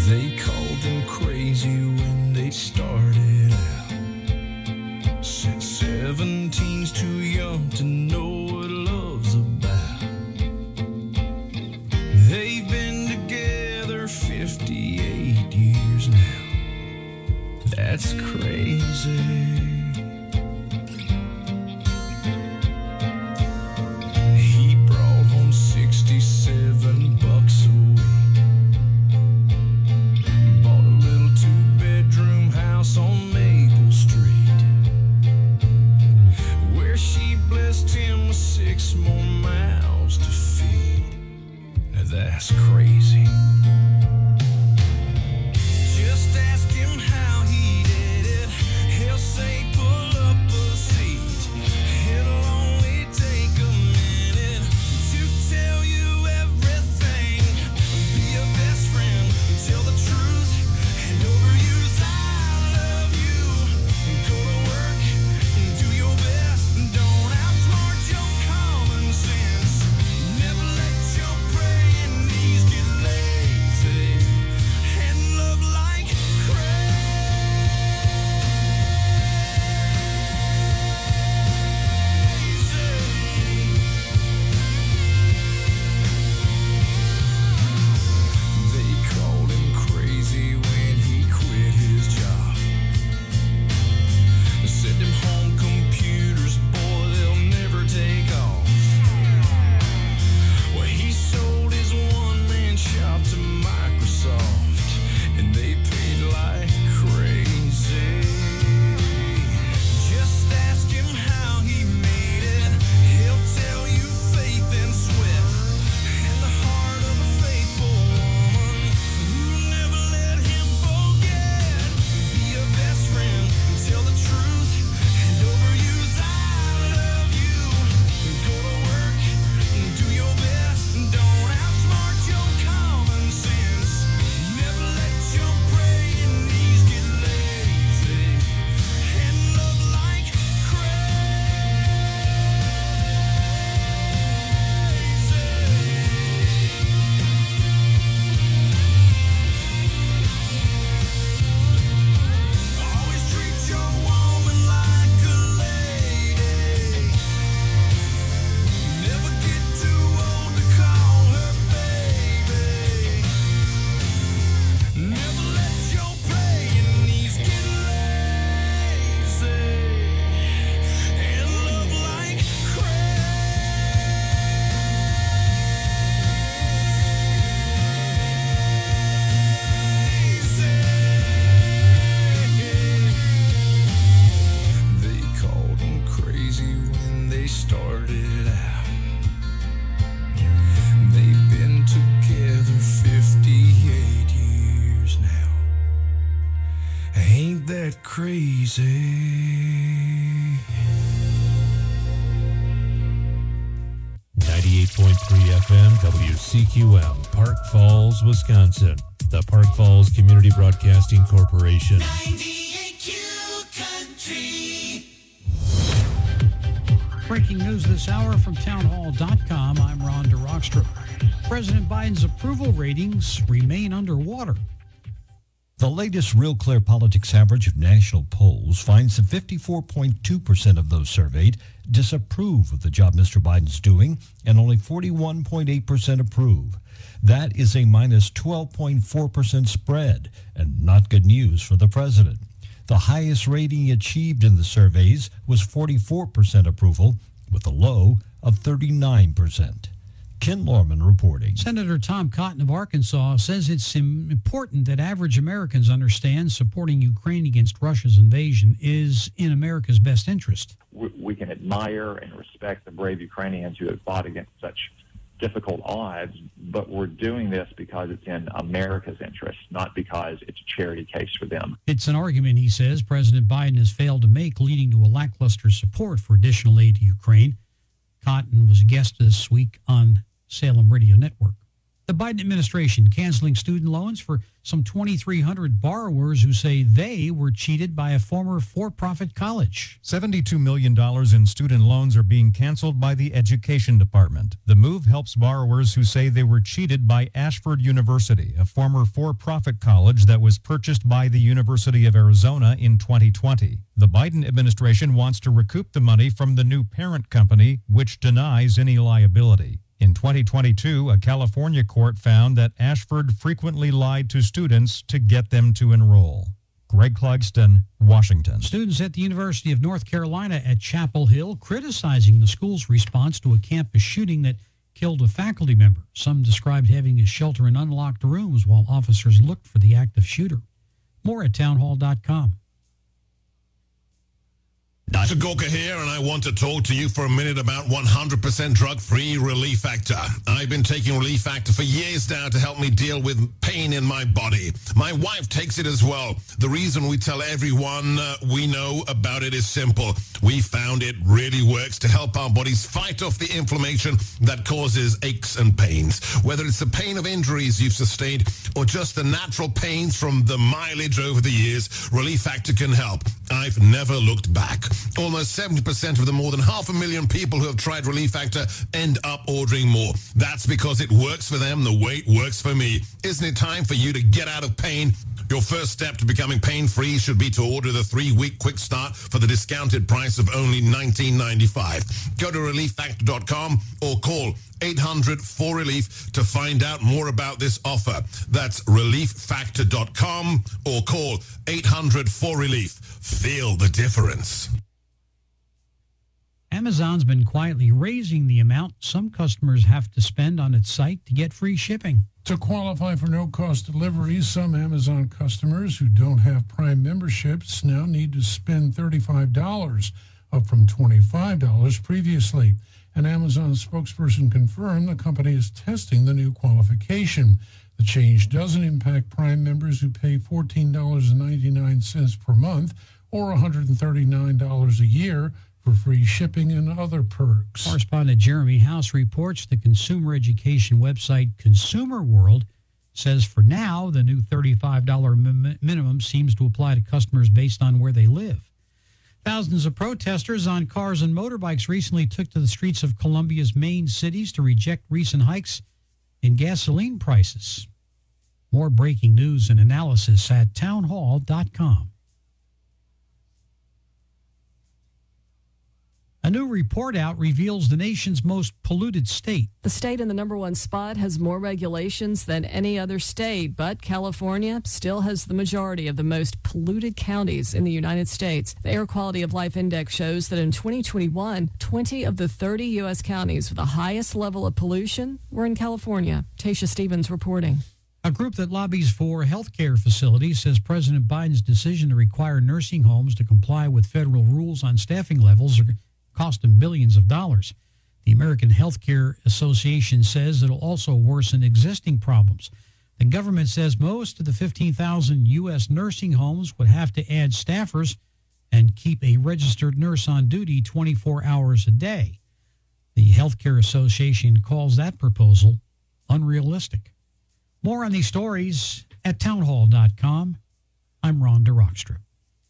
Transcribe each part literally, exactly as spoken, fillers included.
They called them crazy when they started out. Said seventeen's too young to know what love's about. They've been together fifty-eight years now. That's crazy. He brought home sixty-seven bucks a week. Bought a little two-bedroom house on Maple Street, where she blessed him with six more mouths to feed. Now that's crazy. Just ask him how he did it. He'll say pull up a seat. It'll only take a minute to tell you everything. Be your best friend, tell the truth, and overuse I love you. Go to work and do your best. Don't outsmart your common sense. Never let your praying knees get lazy. And love like They called him crazy when he quit his job. They said them home computers, boy, they'll never take off. Well, he sold his one-man shop to Microsoft, and they paid like crazy. Just ask him how he made it. He'll tell you faith and sweat, and the heart of a faithful woman who'll never let him forget. Be your best friend, tell the truth, and overuse I love you. Go to work and do your best. Don't outsmart your common sense. Never let your praying knees get lazy. And love like always treat your woman like a lady. Never get too old to call her baby. Never let your praying knees get lazy. And love like They called him crazy when they started out. They've been together fifty-eight years now. Ain't that crazy? ninety-eight point three F M W C Q M, Park Falls, Wisconsin. The Park Falls Community Broadcasting Corporation. ninety-eight Q Country. Breaking news this hour from townhall dot com. I'm Ron DeRockstra. President Biden's approval ratings remain underwater. The latest Real Clear Politics average of national polls finds that fifty-four point two percent of those surveyed disapprove of the job Mister Biden's doing, and only forty-one point eight percent approve. That is a minus twelve point four percent spread, and not good news for the president. The highest rating he achieved in the surveys was forty-four percent approval, with a low of thirty-nine percent. Ken Lorman reporting. Senator Tom Cotton of Arkansas says it's important that average Americans understand supporting Ukraine against Russia's invasion is in America's best interest. We can admire and respect the brave Ukrainians who have fought against such difficult odds, but we're doing this because it's in America's interest, not because it's a charity case for them. It's an argument, he says, President Biden has failed to make, leading to a lackluster support for additional aid to Ukraine. Cotton was a guest this week on Salem Radio Network. The Biden administration canceling student loans for some twenty-three hundred borrowers who say they were cheated by a former for-profit college. seventy-two million dollars in student loans are being canceled by the Education Department. The move helps borrowers who say they were cheated by Ashford University, a former for-profit college that was purchased by the University of Arizona in twenty twenty. The Biden administration wants to recoup the money from the new parent company, which denies any liability. In twenty twenty-two, a California court found that Ashford frequently lied to students to get them to enroll. Greg Clugston, Washington. Students at the University of North Carolina at Chapel Hill criticizing the school's response to a campus shooting that killed a faculty member. Some described having to shelter in unlocked rooms while officers looked for the active shooter. More at townhall dot com. Doctor Gorka here, and I want to talk to you for a minute about one hundred percent drug-free Relief Factor. I've been taking Relief Factor for years now to help me deal with pain in my body. My wife takes it as well. The reason we tell everyone uh, we know about it is simple. We found it really works to help our bodies fight off the inflammation that causes aches and pains. Whether it's the pain of injuries you've sustained or just the natural pains from the mileage over the years, Relief Factor can help. I've never looked back. Almost seventy percent of the more than half a million people who have tried Relief Factor end up ordering more. That's because it works for them the way it works for me. Isn't it time for you to get out of pain? Your first step to becoming pain-free should be to order the three-week quick start for the discounted price of only nineteen ninety-five. Go to relief factor dot com or call eight hundred four relief to find out more about this offer. That's relief factor dot com or call eight hundred four relief. Feel the difference. Amazon's been quietly raising the amount some customers have to spend on its site to get free shipping. To qualify for no-cost deliveries, some Amazon customers who don't have Prime memberships now need to spend thirty-five dollars, up from twenty-five dollars previously. An Amazon spokesperson confirmed the company is testing the new qualification. The change doesn't impact Prime members who pay fourteen dollars and ninety-nine cents per month or one hundred thirty-nine dollars a year for free shipping and other perks. Correspondent Jeremy House reports the consumer education website Consumer World says for now the new thirty-five dollars min- minimum seems to apply to customers based on where they live. Thousands of protesters on cars and motorbikes recently took to the streets of Colombia's main cities to reject recent hikes in gasoline prices. More breaking news and analysis at townhall dot com. A new report out reveals the nation's most polluted state. The state in the number one spot has more regulations than any other state, but California still has the majority of the most polluted counties in the United States. The Air Quality of Life Index shows that in twenty twenty-one, twenty of the thirty U S counties with the highest level of pollution were in California. Tasha Stevens reporting. A group that lobbies for health care facilities says President Biden's decision to require nursing homes to comply with federal rules on staffing levels are cost them billions of dollars. The American Healthcare Association says it'll also worsen existing problems. The government says most of the fifteen thousand U S nursing homes would have to add staffers and keep a registered nurse on duty twenty-four hours a day. The Healthcare Association calls that proposal unrealistic. More on these stories at townhall dot com. I'm Ron DeRockstra.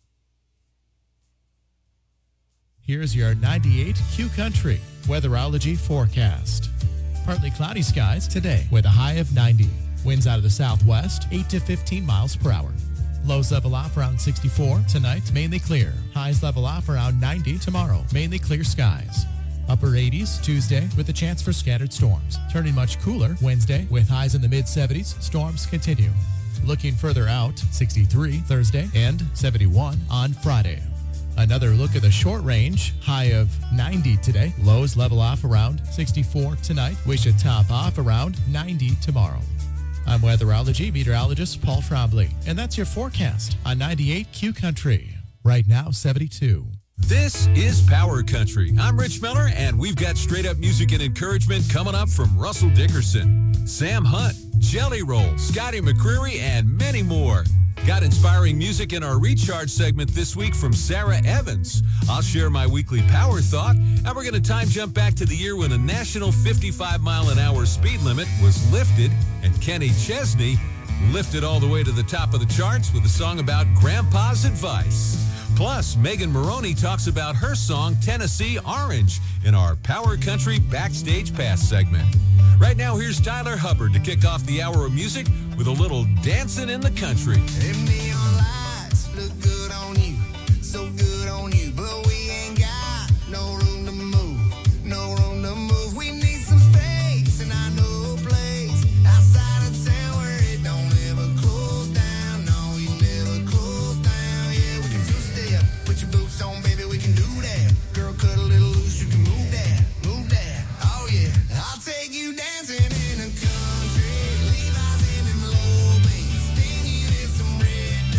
Here's your ninety-eight Q Country weatherology forecast. Partly cloudy skies today with a high of ninety. Winds out of the southwest, eight to fifteen miles per hour. Lows level off around sixty-four. Tonight, mainly clear. Highs level off around ninety tomorrow. Mainly clear skies. Upper eighties Tuesday with a chance for scattered storms. Turning much cooler Wednesday with highs in the mid-seventies. Storms continue. Looking further out, sixty-three Thursday and seventy-one on Friday. Another look at the short range, high of ninety today. Lows level off around sixty-four tonight. We should top off around ninety tomorrow. I'm weatherology meteorologist Paul Trombley, and that's your forecast on ninety-eight Q Country. Right now, seventy-two. This is Power Country. I'm Rich Miller, and we've got straight-up music and encouragement coming up from Russell Dickerson, Sam Hunt, Jelly Roll, Scotty McCreery, and many more. Got inspiring music in our Recharge segment this week from Sarah Evans. I'll share my weekly power thought, and we're going to time jump back to the year when a national fifty-five mile an hour speed limit was lifted And Kenny Chesney lifted all the way to the top of the charts with a song about Grandpa's advice. Plus, Megan Maroney talks about her song Tennessee Orange in our Power Country Backstage Pass segment. Right now, here's Tyler Hubbard to kick off the hour of music with a little dancing in the country. Them neon lights look good on you, so good on you, but we ain't got no room to move, no room to move. We need some space, and I know a place outside of town where it don't ever close down. No, we never close down. Yeah, we can two-step, put your boots on, baby, we can do that. Girl, cut a little loose, you can move that, move that. Oh yeah, I'll take you dancing in the country. Levi's in them low beats, stinging in some red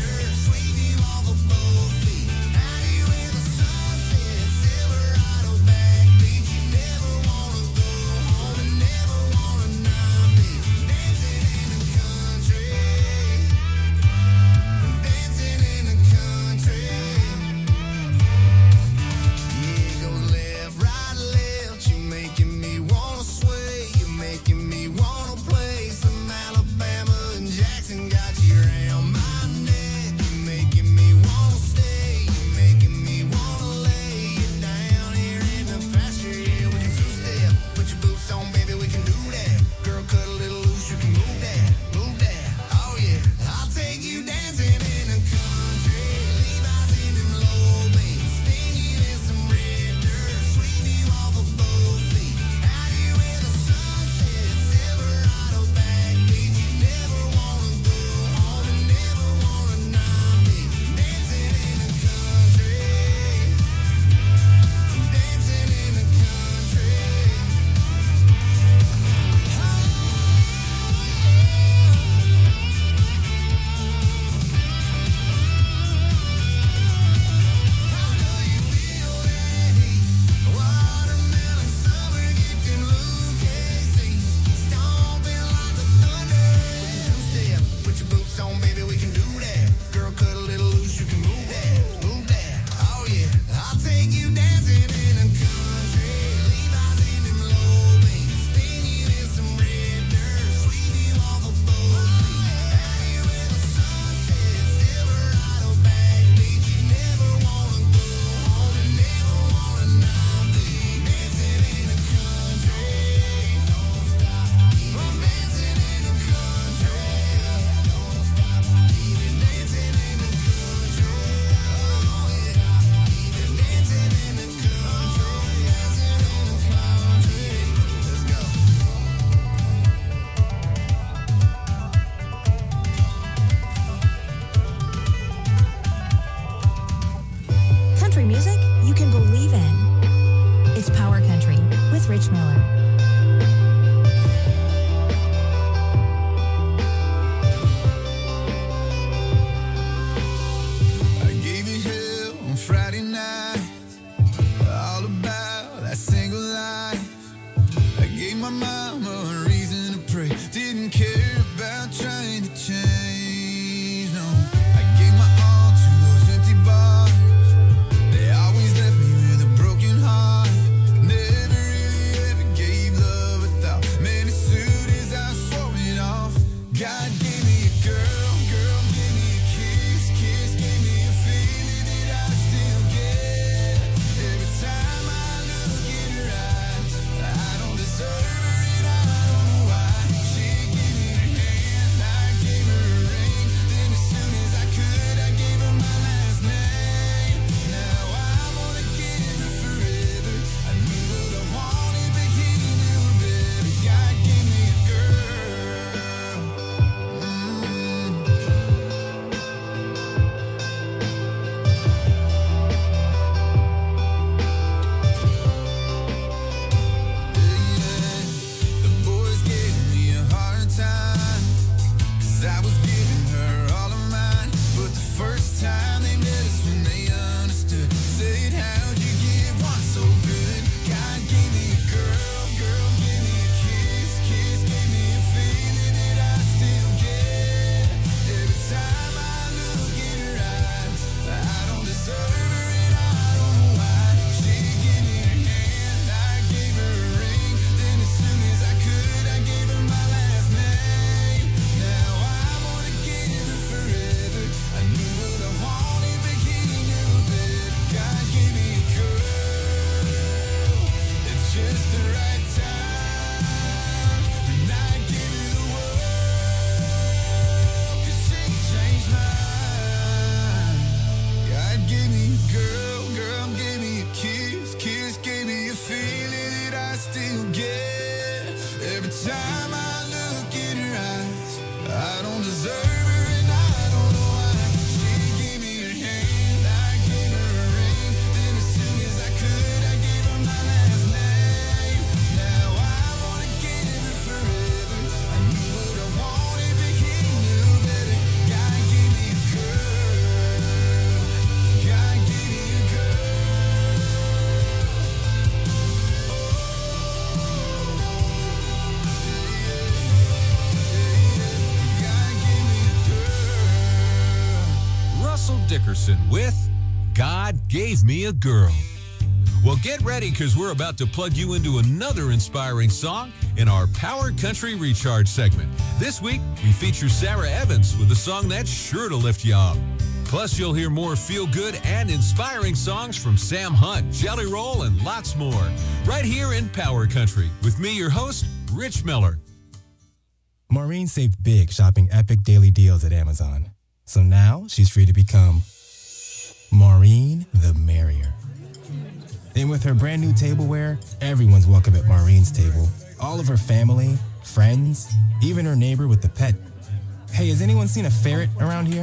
Dickerson with God Gave Me a Girl. Well, get ready because we're about to plug you into another inspiring song in our Power Country Recharge segment. This week, we feature Sarah Evans with a song that's sure to lift you up. Plus, you'll hear more feel-good and inspiring songs from Sam Hunt, Jelly Roll, and lots more. Right here in Power Country with me, your host, Rich Miller. Maureen saved big shopping epic daily deals at Amazon. So now she's free to become Maureen the Merrier. And with her brand new tableware, everyone's welcome at Maureen's table. All of her family, friends, even her neighbor with the pet. Hey, has anyone seen a ferret around here?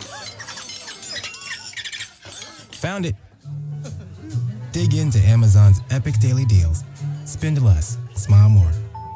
Found it. Dig into Amazon's epic daily deals. Spend less, smile more.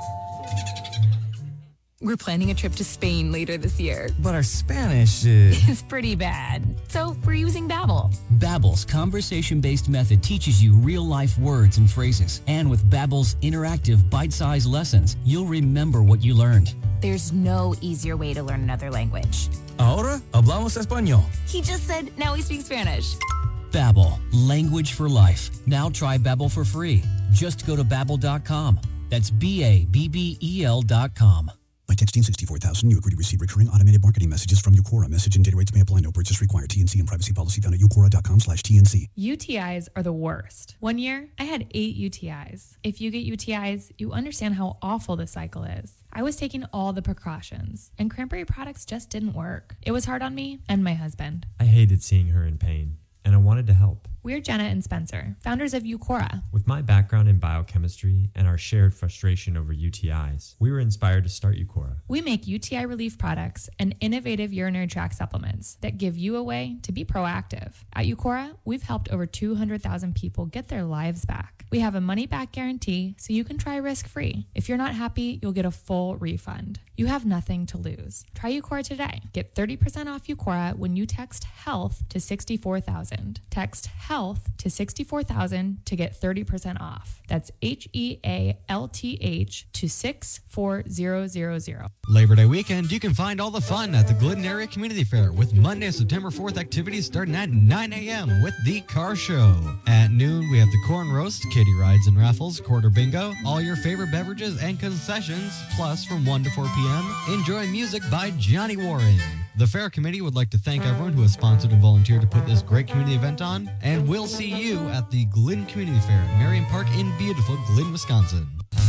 We're planning a trip to Spain later this year. But our Spanish is... It's pretty bad. So we're using Babbel. Babbel's conversation-based method teaches you real-life words and phrases. And with Babbel's interactive bite-sized lessons, you'll remember what you learned. There's no easier way to learn another language. Ahora hablamos español. He just said now we speak Spanish. Babbel, language for life. Now try Babbel for free. Just go to babbel dot com. That's B A B B E L dot com. By texting sixty-four thousand, you agree to receive recurring automated marketing messages from Eucora. Message and data rates may apply. No purchase required. T N C and privacy policy found at eucora dot com slash T N C. U T Is are the worst. One year, I had eight U T Is. If you get U T Is, you understand how awful the cycle is. I was taking all the precautions, and Cranberry products just didn't work. It was hard on me and my husband. I hated seeing her in pain, and I wanted to help. We're Jenna and Spencer, founders of Eucora. With my background in biochemistry and our shared frustration over U T Is, we were inspired to start Eucora. We make U T I relief products and innovative urinary tract supplements that give you a way to be proactive. At Eucora, we've helped over two hundred thousand people get their lives back. We have a money-back guarantee, so you can try risk-free. If you're not happy, you'll get a full refund. You have nothing to lose. Try Eucora today. Get thirty percent off Eucora when you text HEALTH to sixty-four thousand. Text HEALTH to sixty-four thousand to get thirty percent off. That's H E A L T H to six four zero zero zero. Labor Day weekend, you can find all the fun at the Glidden Area Community Fair with Monday, September fourth activities starting at nine a.m. with the car show. At noon, we have the corn roast, kiddie rides and raffles, quarter bingo, all your favorite beverages and concessions. Plus, from one to four p.m., enjoy music by Johnny Warren. The Fair Committee would like to thank everyone who has sponsored and volunteered to put this great community event on, and we'll see you at the Glidden Community Fair at Marion Park in beautiful Glidden, Wisconsin.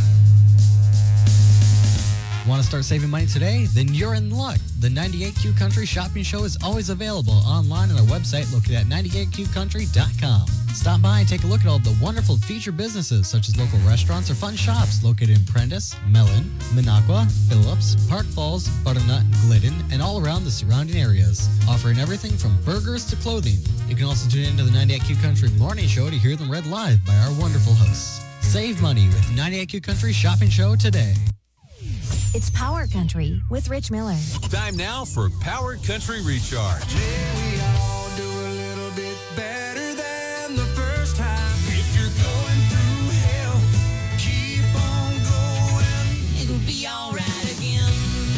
Want to start saving money today? Then you're in luck. The ninety-eight Q Country Shopping Show is always available online on our website located at ninety-eight q country dot com. Stop by and take a look at all the wonderful featured businesses such as local restaurants or fun shops located in Prentice, Mellon, Minocqua, Phillips, Park Falls, Butternut, Glidden, and all around the surrounding areas, offering everything from burgers to clothing. You can also tune into the ninety-eight Q Country Morning Show to hear them read live by our wonderful hosts. Save money with ninety-eight Q Country Shopping Show today. It's Power Country with Rich Miller. Time now for Power Country Recharge. We all do a little bit better than the first time. If you're going through hell, keep on going. It'll be all right again.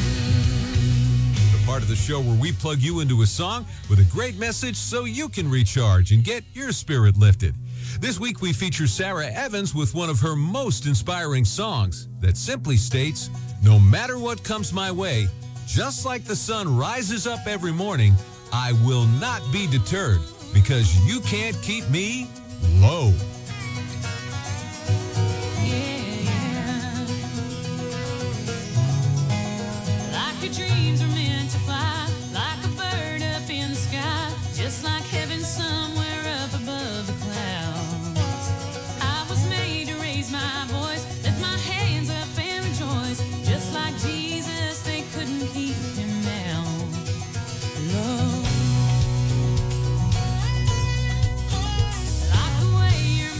The part of the show where we plug you into a song with a great message so you can recharge and get your spirit lifted. This week we feature Sarah Evans with one of her most inspiring songs that simply states, no matter what comes my way, just like the sun rises up every morning, I will not be deterred because you can't keep me low. Like your dreams are meant to fly, like a bird up in the sky, just like heaven somewhere up above the clouds. I was made to raise my voice, lift my hands up and rejoice, just like Jesus, they couldn't keep him down. Love. Like the way your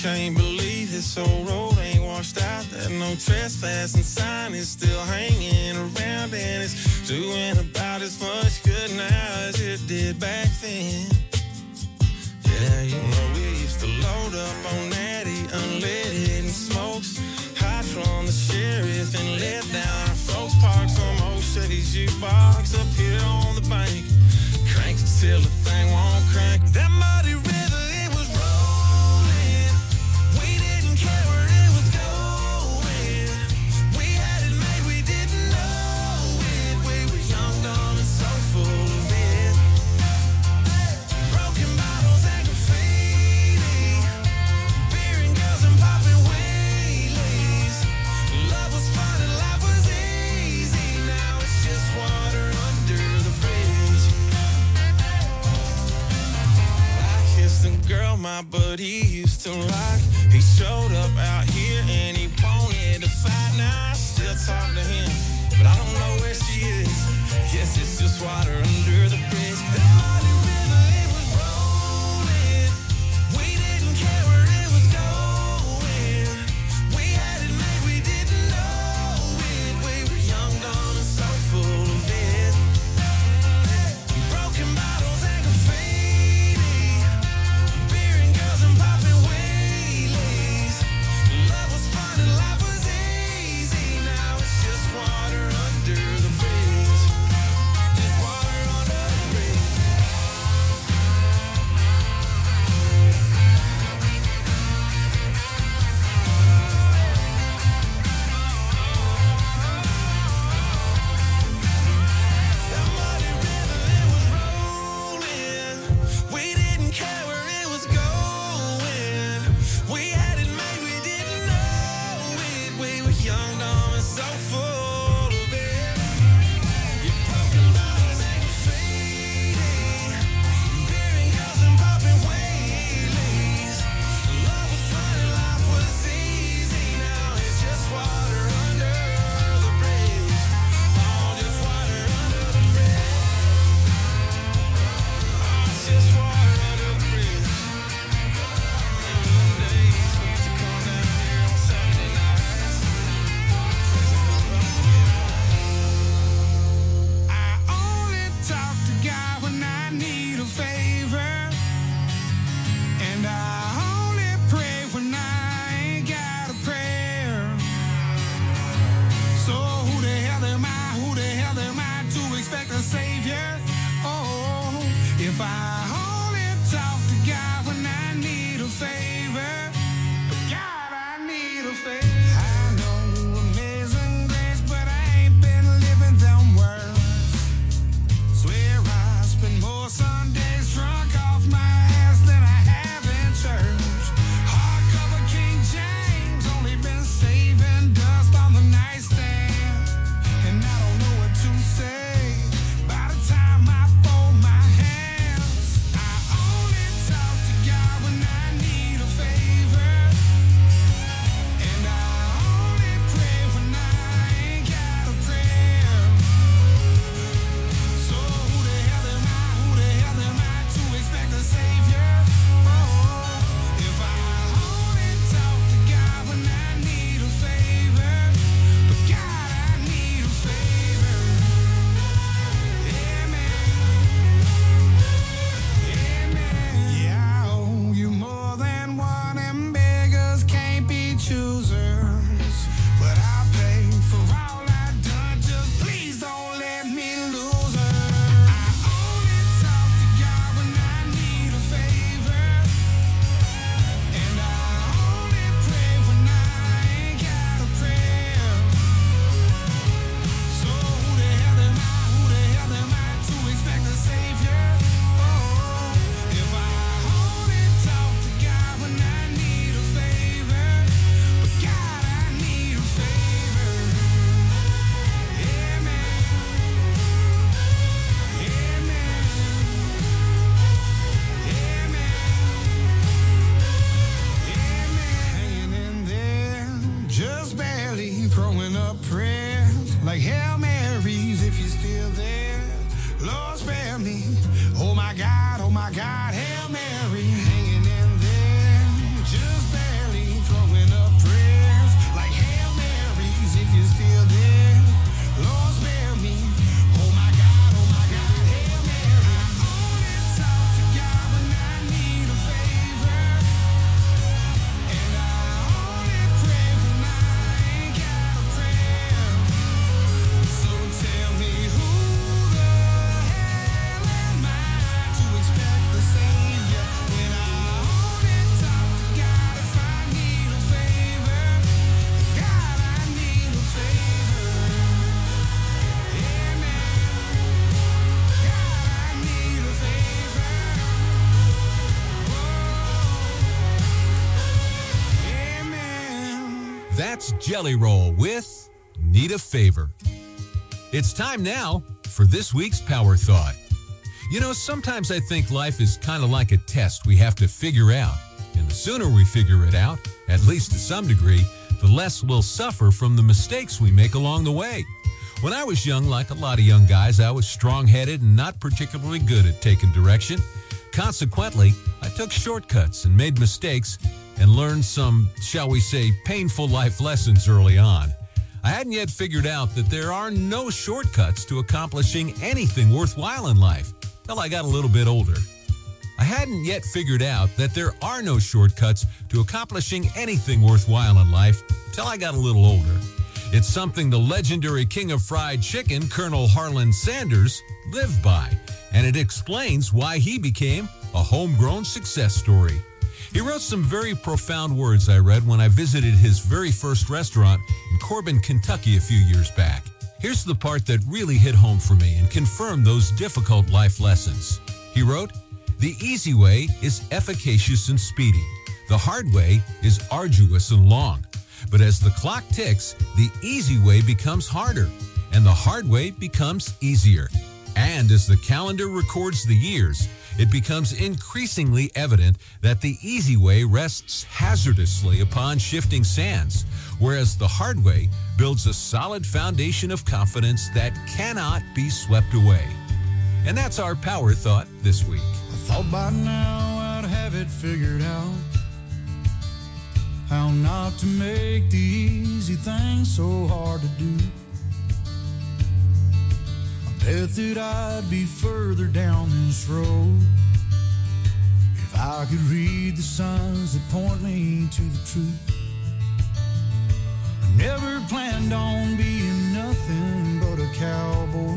can't believe this whole road ain't washed out. That no trespassing sign is still hanging around, and it's doing about as much good now as it did back then. Yeah, you know we used to load up on Natty, unleaded and smokes, hot from the sheriff and let down our folks. Park some old Chevy jukebox up here on the bank, crank it till the thing won't crank. That muddy river, it was rolling. We didn't care where it was going. We had it made, we didn't know it. We were young, dumb, and so full of it. Broken bottles and graffiti, beer and girls and popping wheelies. Love was fun and life was easy. Now it's just water under the bridge. I kissed the girl my buddy used to like. He showed up out here and he wanted to fight. Now I still talk to him, but I don't know where she is. Guess it's just water under the bridge. That muddy river, it was rolling. We didn't care where it was going. We had it made, we didn't know it. We were young, dumb, and so full of it. Broken bottles and graffiti, beer and girls and popping wheelies. Love was fun and life was easy. Now it's just water under the bridge. Just water under the bridge. That muddy river, it was rolling. We didn't care where it was going. We had it made, we didn't know it. We were young, dumb, and so full of it. Your broken bottles and graffiti, beer and girls and popping wheelies. Love was fun and life was easy. Now it's just water under the bridge. Oh, just water under the bridge. Oh, it's just water under the bridge. Remember them days we used to come down here on Saturday nights? I only talk to God when I need a favor, and I only pray when I ain't got a prayer. So who the hell am I? Who the hell am I to expect a savior? Oh, if I only talk to God when I need a favor. God, I need a favor. I know amazing grace, but I ain't been living them words. Swear I spend more Sundays drunk off my ass than I have in church. Hardcover King James, only been saving dust on the nightstand, and I don't know what to say. By the time I fold my hands, I only talk to God when I need a favor, and I only pray when I ain't got a prayer. So who the hell am I? Who the hell am I to expect a savior? Oh, if I only talk to God when I need a favor, but God, I need a favor. Amen. Amen. Yeah, I owe you more than one, and beggars can't be choosers. But I'll pay for all I've done. Just please don't let me lose her. I only talk to God when I need a favor, and I only pray when I ain't got a prayer. So who the hell am I? Who the hell am I to expect a savior? Oh, if I only talk to God when I need a favor, but God, I need a favor. Amen. Amen. Amen. Hanging in there, just barely throwing up prayers like Hail Marys if you're still there. Lord, spare me. Oh my God, oh my God, Hail Mary. Hanging in there, just barely. That's Jelly Roll with Need a Favor. It's time now for this week's Power Thought. You know, sometimes I think life is kind of like a test we have to figure out. And the sooner we figure it out, at least to some degree, the less we'll suffer from the mistakes we make along the way. When I was young, like a lot of young guys, I was strong-headed and not particularly good at taking direction. Consequently, I took shortcuts and made mistakes and learned some, shall we say, painful life lessons early on. I hadn't yet figured out that there are no shortcuts to accomplishing anything worthwhile in life till I got a little bit older. I hadn't yet figured out that there are no shortcuts to accomplishing anything worthwhile in life till I got a little older. It's something the legendary king of fried chicken, Colonel Harlan Sanders, lived by, and it explains why he became a homegrown success story. He wrote some very profound words I read when I visited his very first restaurant in Corbin, Kentucky a few years back. Here's the part that really hit home for me and confirmed those difficult life lessons. He wrote, "The easy way is efficacious and speedy. The hard way is arduous and long. But as the clock ticks, the easy way becomes harder, and the hard way becomes easier. And as the calendar records the years, it becomes increasingly evident that the easy way rests hazardously upon shifting sands, whereas the hard way builds a solid foundation of confidence that cannot be swept away." And that's our Power Thought this week. I thought by now I'd have it figured out, how not to make the easy things so hard to do. I bet that I'd be further down this road if I could read the signs that point me to the truth. I never planned on being nothing but a cowboy,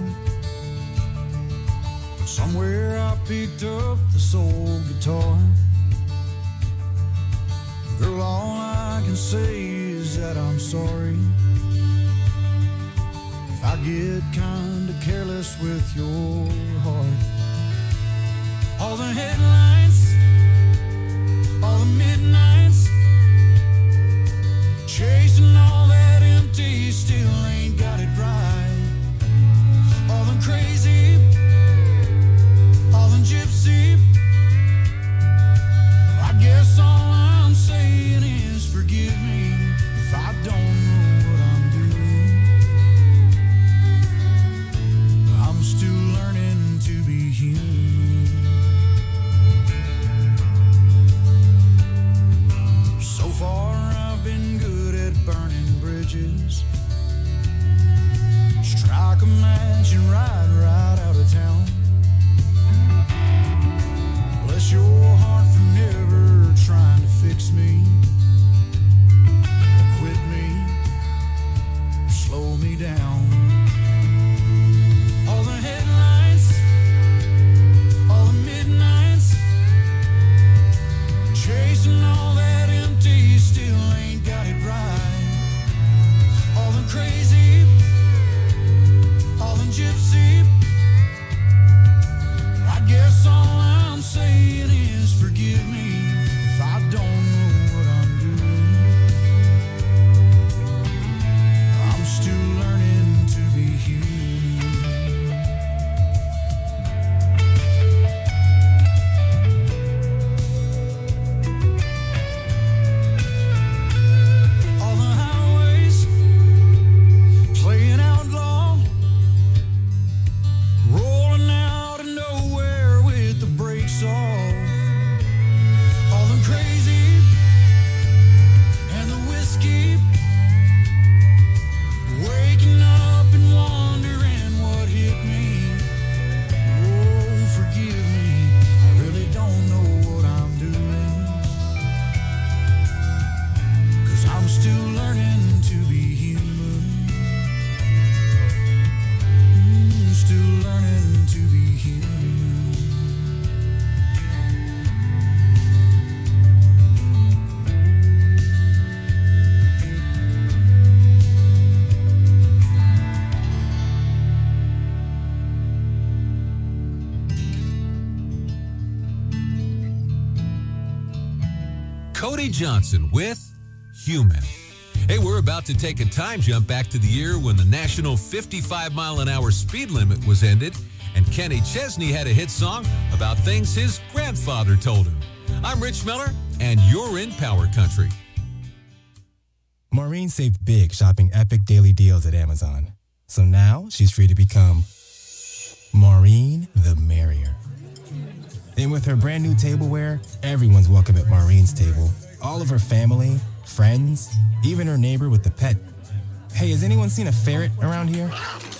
but somewhere I picked up the soul guitar. Girl, all I can say is that I'm sorry if I get kinda careless with your heart. All the headlines, all the midnights, chasing all that empty, still ain't got it right. All the crazy, all the gypsy, I guess all I'm saying is forgive me if I don't know what I'm doing. I'm still learning to be human. So far I've been good at burning bridges. Strike a match and ride right out of town. Bless your heart for never trying to fix me, or quit me, or slow me down. All the headlights, all the midnights, chasing all that empty, still ain't got it right. All the crazy, all the gypsy, I guess all I'm saying is forgive me if I don't know what I'm doing. I'm still learning to be human. All the highways playing outlaw, rolling out of nowhere with the brakes off. All the crazy and the whiskey, waking up and wondering what hit me. Oh, forgive me, I really don't know what I'm doing, 'cause I'm still learning to be human. Mm, still learning to be human. Cody Johnson with Human. Hey, we're about to take a time jump back to the year when the national fifty-five mile an hour speed limit was ended, and Kenny Chesney had a hit song about things his grandfather told him. I'm Rich Miller, and you're in Power Country. Maureen saved big shopping epic daily deals at Amazon. So now she's free to become Maureen the Merrier. And with her brand new tableware, everyone's welcome at Maureen's table. All of her family, friends, even her neighbor with the pet. Hey, has anyone seen a ferret around here?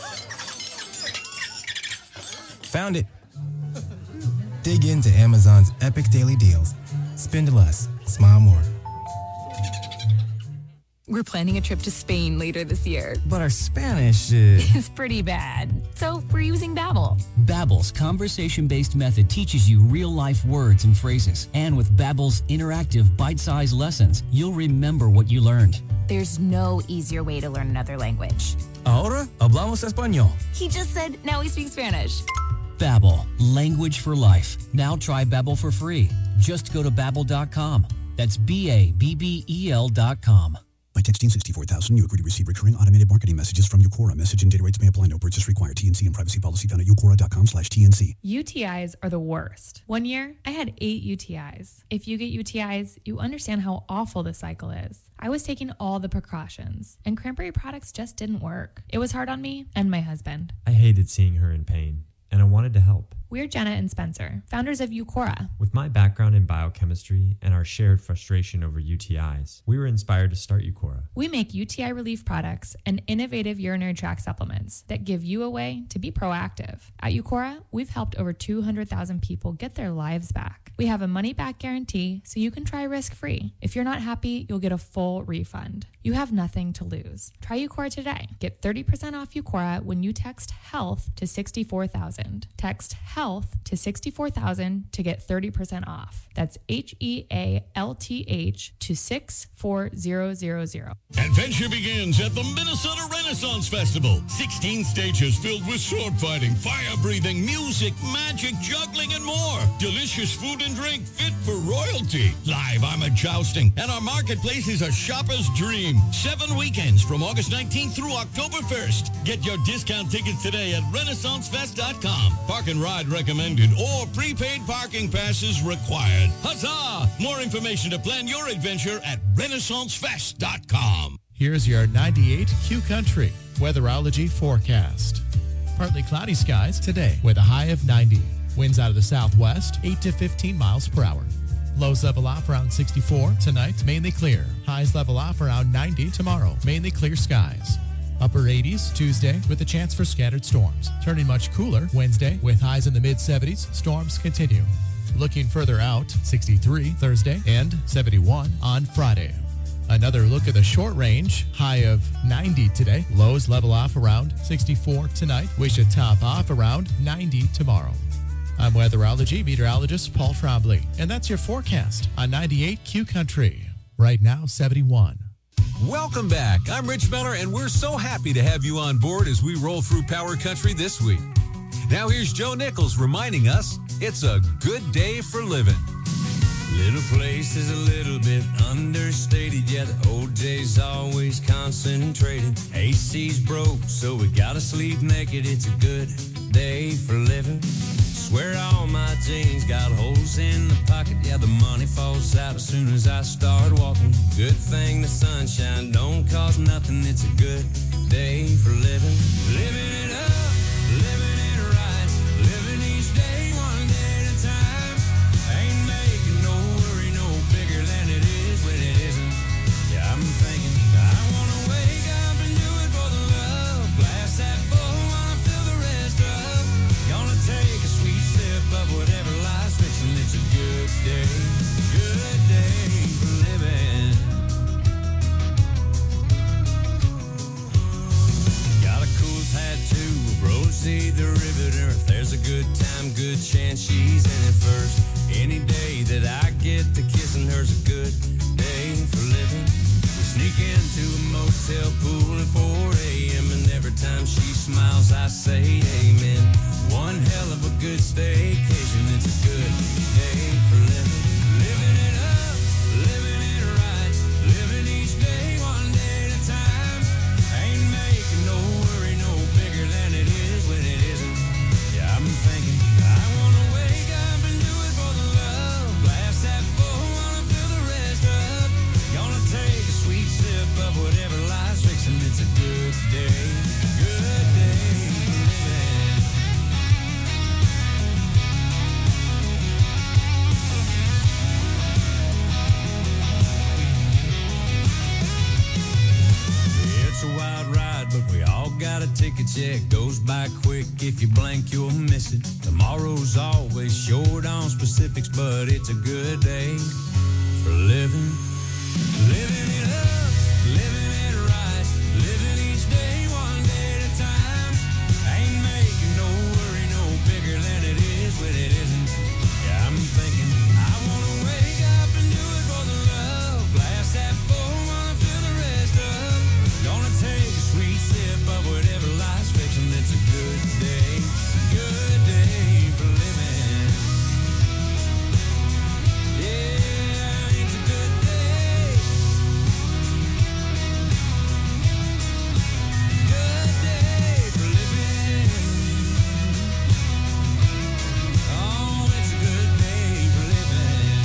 Found it. Dig into Amazon's epic daily deals. Spend less, smile more. We're planning a trip to Spain later this year. But our Spanish is... It's pretty bad. So we're using Babbel. Babbel's conversation-based method teaches you real-life words and phrases. And with Babbel's interactive bite-sized lessons, you'll remember what you learned. There's no easier way to learn another language. Ahora hablamos español. He just said, now we speak Spanish. Babbel, language for life. Now try Babbel for free. Just go to babbel dot com. That's B A B B E L dot com. By texting sixty-four thousand, you agree to receive recurring automated marketing messages from Eucora. Message and data rates may apply. No purchase required. T N C and privacy policy found at eucora dot com slash T N C. U T Is are the worst. One year, I had eight U T Is. If you get U T Is, you understand how awful the cycle is. I was taking all the precautions, and Cranberry products just didn't work. It was hard on me and my husband. I hated seeing her in pain, and I wanted to help. We're Jenna and Spencer, founders of Eucora. With my background in biochemistry and our shared frustration over U T Is, we were inspired to start Eucora. We make U T I relief products and innovative urinary tract supplements that give you a way to be proactive. At Eucora, we've helped over two hundred thousand people get their lives back. We have a money-back guarantee, so you can try risk-free. If you're not happy, you'll get a full refund. You have nothing to lose. Try Eucora today. Get thirty percent off Eucora when you text HEALTH to sixty-four thousand. Text HEALTH to sixty-four thousand to get thirty percent off. That's H E A L T H to six four zero zero zero. Adventure begins at the Minnesota Renaissance Festival. sixteen stages filled with sword fighting, fire breathing, music, magic, juggling, and more. Delicious food and drink fit for royalty. Live armored jousting, and our marketplace is a shopper's dream. Seven weekends from August nineteenth through October first. Get your discount tickets today at renaissance fest dot com. Park and ride recommended or prepaid parking passes required. Huzzah! More information to plan your adventure at renaissance fest dot com. Here's your ninety-eight Q Country weatherology forecast. Partly cloudy skies today with a high of ninety. Winds out of the southwest, eight to fifteen miles per hour. Lows level off around sixty-four. Tonight, mainly clear. Highs level off around ninety tomorrow. Mainly clear skies. Upper eighties Tuesday with a chance for scattered storms. Turning much cooler Wednesday with highs in the mid seventies. Storms continue. Looking further out, sixty-three Thursday and seventy-one on Friday. Another look at the short range. High of ninety today. Lows level off around sixty-four tonight. We should top off around ninety tomorrow. I'm weatherology meteorologist Paul Trombley, and that's your forecast on ninety-eight Q Country. Right now, seventy-one. Welcome back. I'm Rich Miller, and we're so happy to have you on board as we roll through Power Country this week. Now here's Joe Nichols reminding us it's a good day for living. Little place is a little bit understated, yeah, the old days always concentrated. A C's broke, so we gotta sleep naked. It's a good day for living. Swear all my jeans got holes in the pocket, yeah, the money falls out as soon as I start walking. Good thing the sunshine don't cost nothing. It's a good day for living. Living it up, living it right, living each day one day at a time. Ain't making no worry no bigger than it is when it isn't. Yeah, I'm thinking I wanna wake up and do it for the love. Glass that full while I fill the rest up. Gonna take a sweet sip of whatever life's fixing. It's a good day, good day for living. Got a cool tattoo of Rosie the Riveter. If there's a good time, good chance she's in it first. Any day that I get to kissing her's a good day for living. We sneak into a motel pool at four a.m. and every time she smiles I say amen. One hell of a good staycation. It's a good day for living. Living it up, living it right, living each day one day out a ticket, yeah, it goes by quick. If you blink, you'll miss it. Tomorrow's always short on specifics, but it's a good day for living. Living it up, living it right, living each day one day at a time. Ain't making no worry no bigger than it is when it isn't. Yeah, I'm thinking I wanna wake up and do it for the love. Blast that full, wanna fill the rest up. Gonna take a sweet sip of whatever life's fixing. It's a good day, good day for living. Yeah, it's a good day. Good day for living. Oh, it's a good day for living.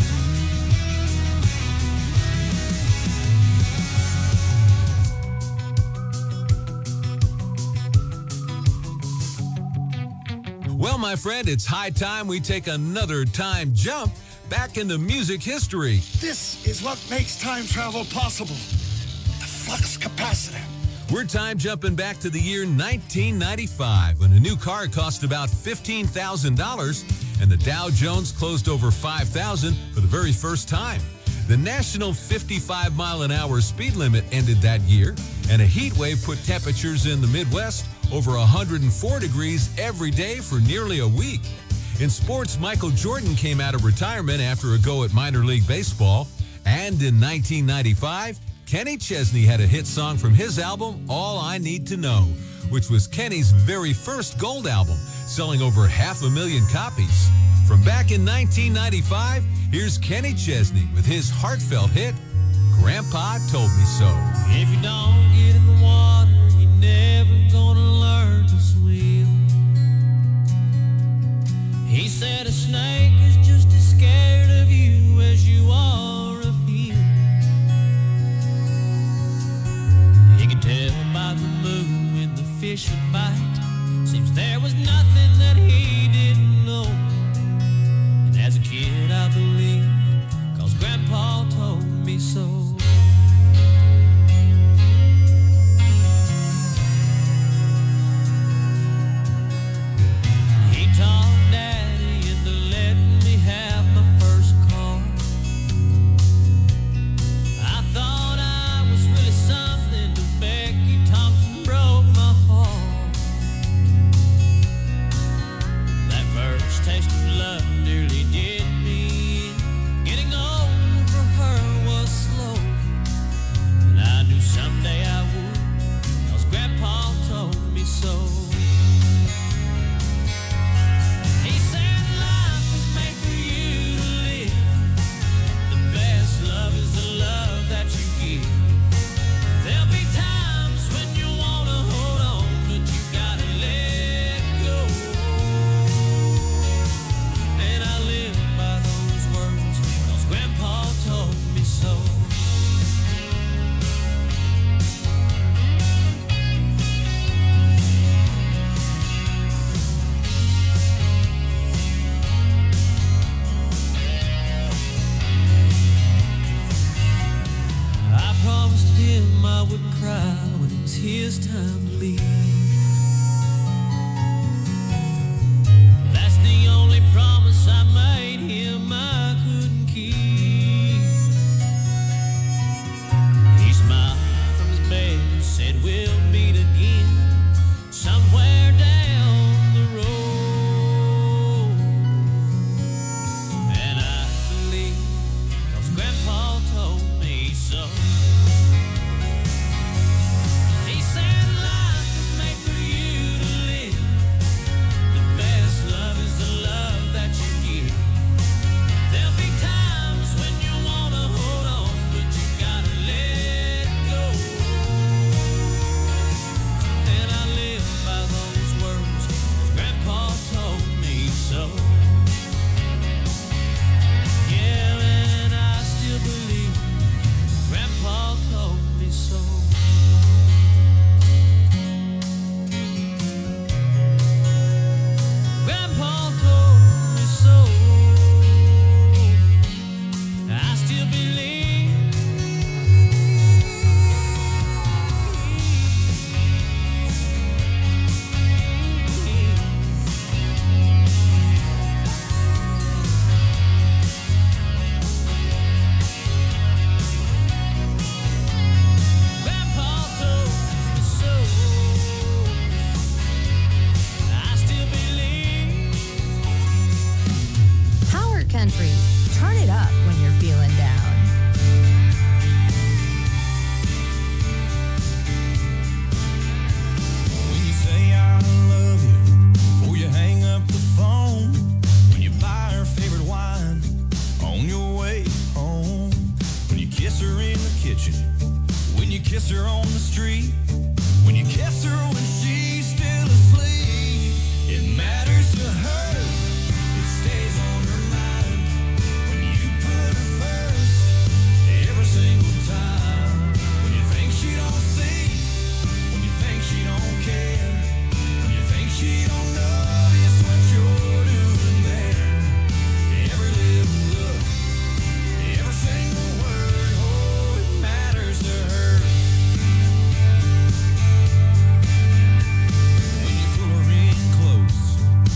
Well, my friend, it's high time we take another time jump back into music history. This is what makes time travel possible. The flux capacitor. We're time jumping back to the year nineteen ninety-five when a new car cost about fifteen thousand dollars and the Dow Jones closed over five thousand for the very first time. The national fifty-five mile an hour speed limit ended that year, and a heat wave put temperatures in the Midwest over one hundred four degrees every day for nearly a week. In sports, Michael Jordan came out of retirement after a go at minor league baseball. And in nineteen ninety-five, Kenny Chesney had a hit song from his album, All I Need to Know, which was Kenny's very first gold album, selling over half a million copies. From back in nineteen ninety-five, here's Kenny Chesney with his heartfelt hit, Grandpa Told Me So. If you don't get in the water, you're never gonna learn to swim. He said a snake is just as scared of you as you are of him. You can tell by the moon when the fish would bite. Seems there was nothing that he didn't know. And as a kid I believed, 'cause Grandpa told me so. He said life was made her in the kitchen, when you kiss her on the street, when you kiss her when she's still asleep. It matters to her, it stays on her mind, when you put her first, every single time. When you think she don't see, when you think she don't care, when you think she don't notice what you're doing there. Every little look, every single word, oh, it matters to her. When you pull her in close,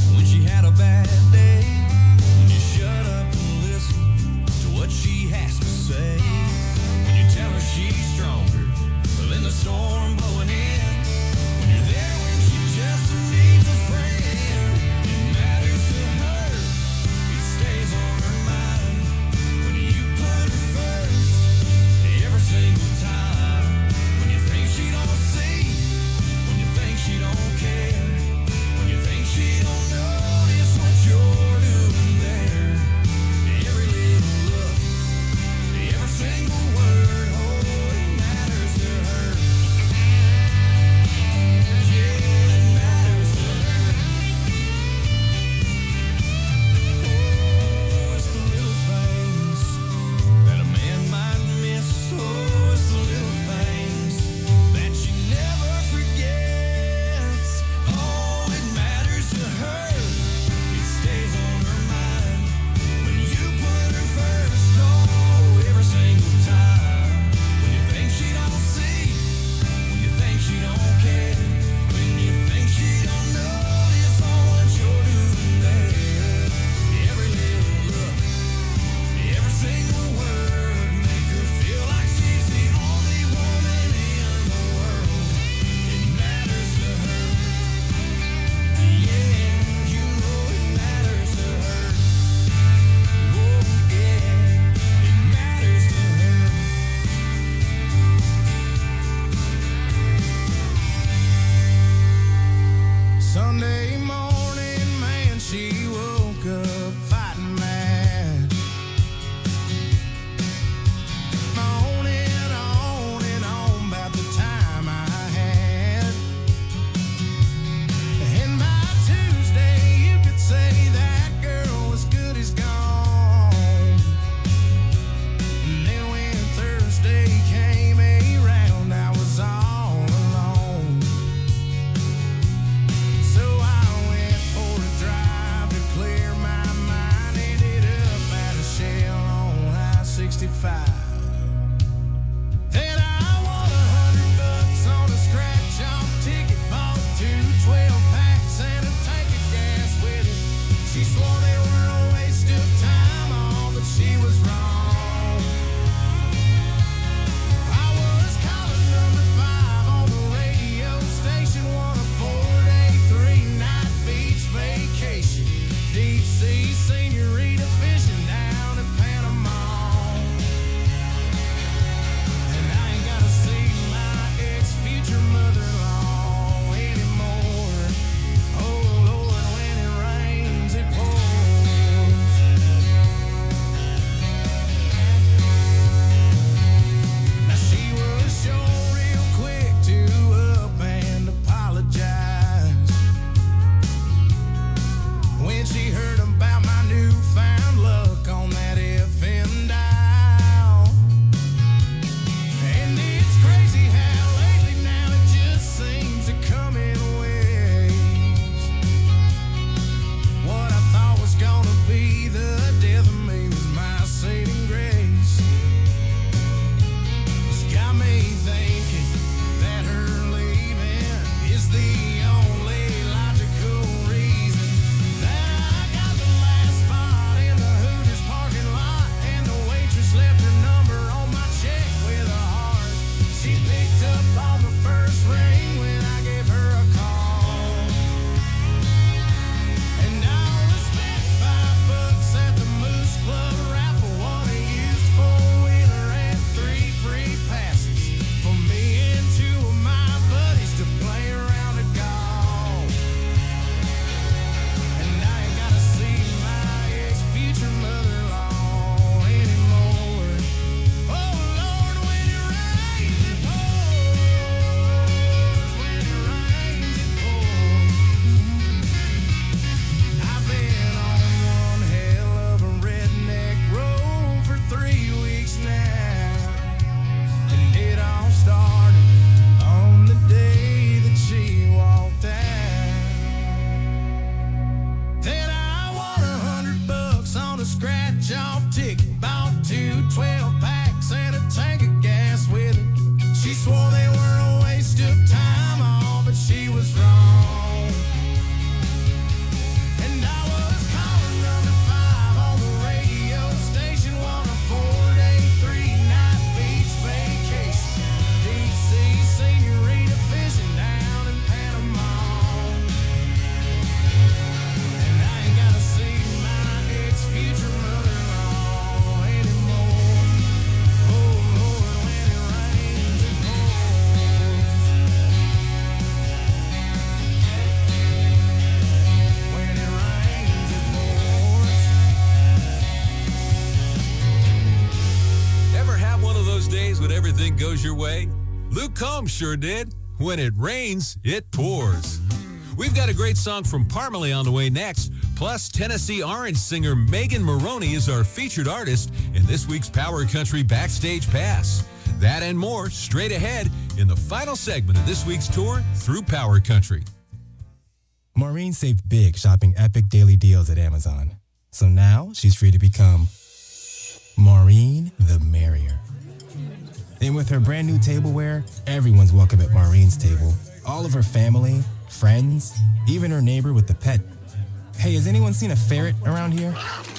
when everything goes your way? Luke Combs sure did. When it rains, it pours. We've got a great song from Parmalee on the way next. Plus, Tennessee Orange singer Megan Maroney is our featured artist in this week's Power Country Backstage Pass. That and more straight ahead in the final segment of this week's tour through Power Country. Maureen saved big shopping epic daily deals at Amazon. So now she's free to become Maureen the Merrier. And with her brand new tableware, everyone's welcome at Maureen's table. All of her family, friends, even her neighbor with the pet. Hey, has anyone seen a ferret around here?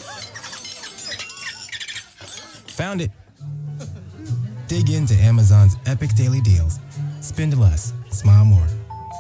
Found it. Dig into Amazon's epic daily deals. Spend less, smile more.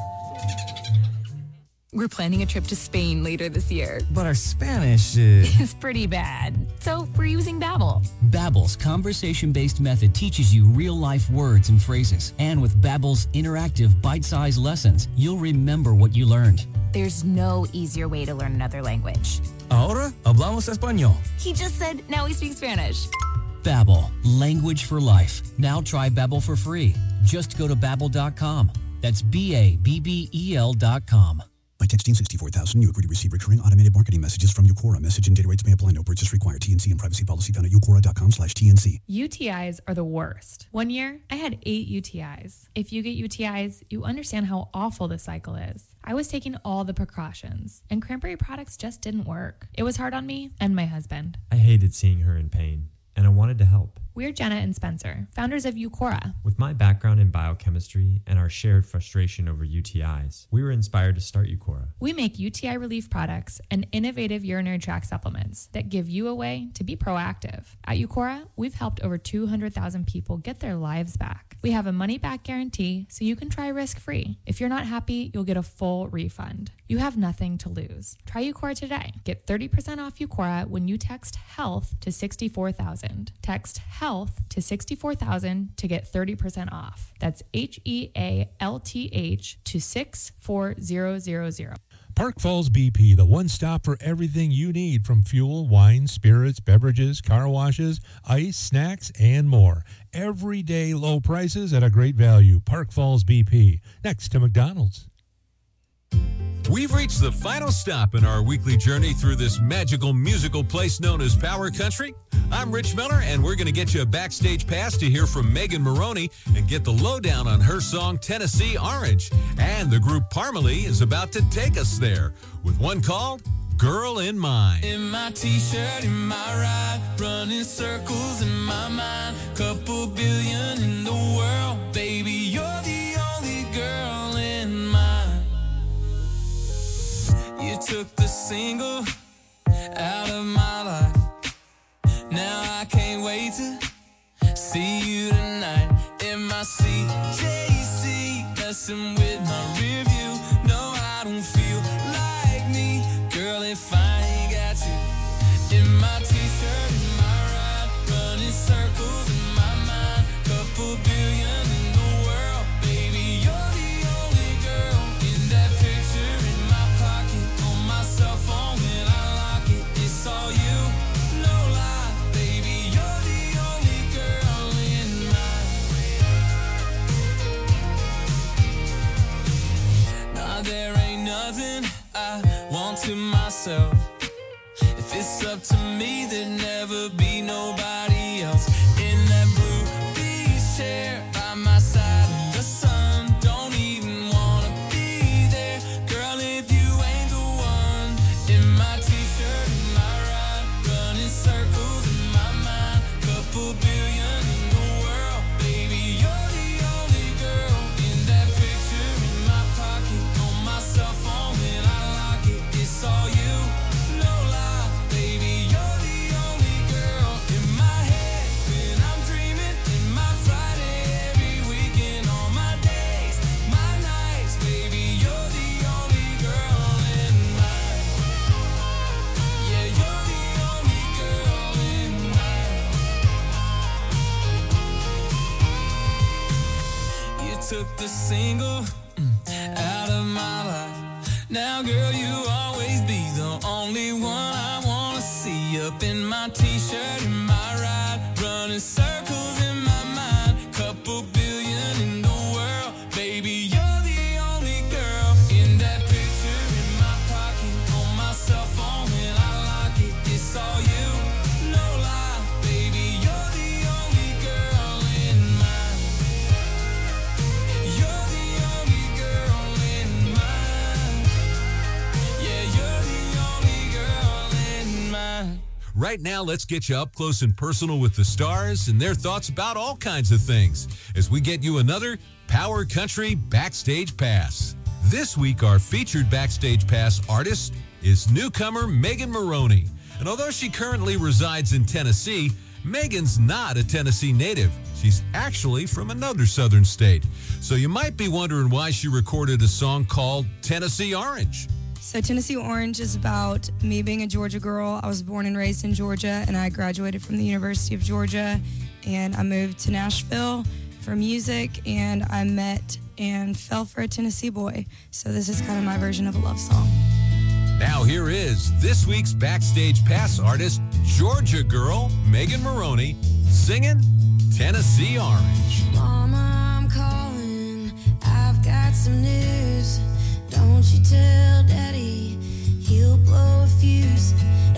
We're planning a trip to Spain later this year. But our Spanish is... It's pretty bad. So we're using Babbel. Babbel's conversation-based method teaches you real-life words and phrases. And with Babbel's interactive bite-sized lessons, you'll remember what you learned. There's no easier way to learn another language. Ahora hablamos español. He just said, now he speaks Spanish. Babbel, language for life. Now try Babbel for free. Just go to babbel dot com. That's B A B B E L dot com. By texting sixty-four thousand, you agree to receive recurring automated marketing messages from Eucora. Message and data rates may apply. No purchase required. T N C and privacy policy found at eucora dot com slash T N C. U T Is are the worst. One year, I had eight U T Is. If you get U T Is, you understand how awful the cycle is. I was taking all the precautions, and cranberry products just didn't work. It was hard on me and my husband. I hated seeing her in pain, and I wanted to help. We're Jenna and Spencer, founders of Eucora. With my background in biochemistry and our shared frustration over U T Is, we were inspired to start Eucora. We make U T I relief products and innovative urinary tract supplements that give you a way to be proactive. At Eucora, we've helped over two hundred thousand people get their lives back. We have a money-back guarantee, so you can try risk-free. If you're not happy, you'll get a full refund. You have nothing to lose. Try Eucora today. Get thirty percent off Eucora when you text HEALTH to sixty-four thousand. Text HEALTH to sixty-four thousand to get thirty percent off. That's H E A L T H to six four zero zero zero. Park Falls B P, the one stop for everything you need from fuel, wine, spirits, beverages, car washes, ice, snacks, and more. Everyday low prices at a great value. Park Falls B P, next to McDonald's. We've reached the final stop in our weekly journey through this magical musical place known as Power Country. I'm Rich Miller, and we're going to get you a backstage pass to hear from Megan Maroney and get the lowdown on her song Tennessee Orange. And the group Parmalee is about to take us there with one called Girl in Mine. In my t-shirt, in my ride, running circles in my mind. Couple billion in the world, baby, you're the only girl in mine. You took the single out of my life. Now I can't wait to see you tonight. In my C J C, messing with my rear view. No, I don't feel like me, girl, if I ain't got you. In my t-shirt, in my ride, running circles in my mind. Couple billion in the world, baby, you're the only girl. In that picture in my pocket, on my cell phone when I lock it, it's all you. There ain't nothing I want to myself. If it's up to me, there'd never be nobody else. In that blue beach chair by my side, the sun don't even wanna be there. Girl, if you ain't the one. In my t-shirt, in my ride, running circles in my mind. Couple billion in the world, baby, you're the only girl. In that picture in my pocket, my cell phone when I lock it, it's all you, no lie, baby, you're the only girl in my head when I'm dreaming, in my Friday, every weekend, all my days, my nights, baby, you're the only girl in mine. Yeah, you're the only girl in mine. You took the single out of my life. Now, girl, you always be the only one I wanna see. Up in my t-shirt, in my ride, running circles in my mind. Right now, let's get you up close and personal with the stars and their thoughts about all kinds of things as we get you another Power Country Backstage Pass. This week, our featured Backstage Pass artist is newcomer Megan Moroney. And although she currently resides in Tennessee, Megan's not a Tennessee native. She's actually from another southern state. So you might be wondering why she recorded a song called Tennessee Orange. So Tennessee Orange is about me being a Georgia girl. I was born and raised in Georgia, and I graduated from the University of Georgia, and I moved to Nashville for music, and I met and fell for a Tennessee boy. So this is kind of my version of a love song. Now here is this week's Backstage Pass artist, Georgia girl Megan Moroney, singing Tennessee Orange. Mama, I'm calling. I've got some news. Don't you tell Daddy, he'll blow a fuse.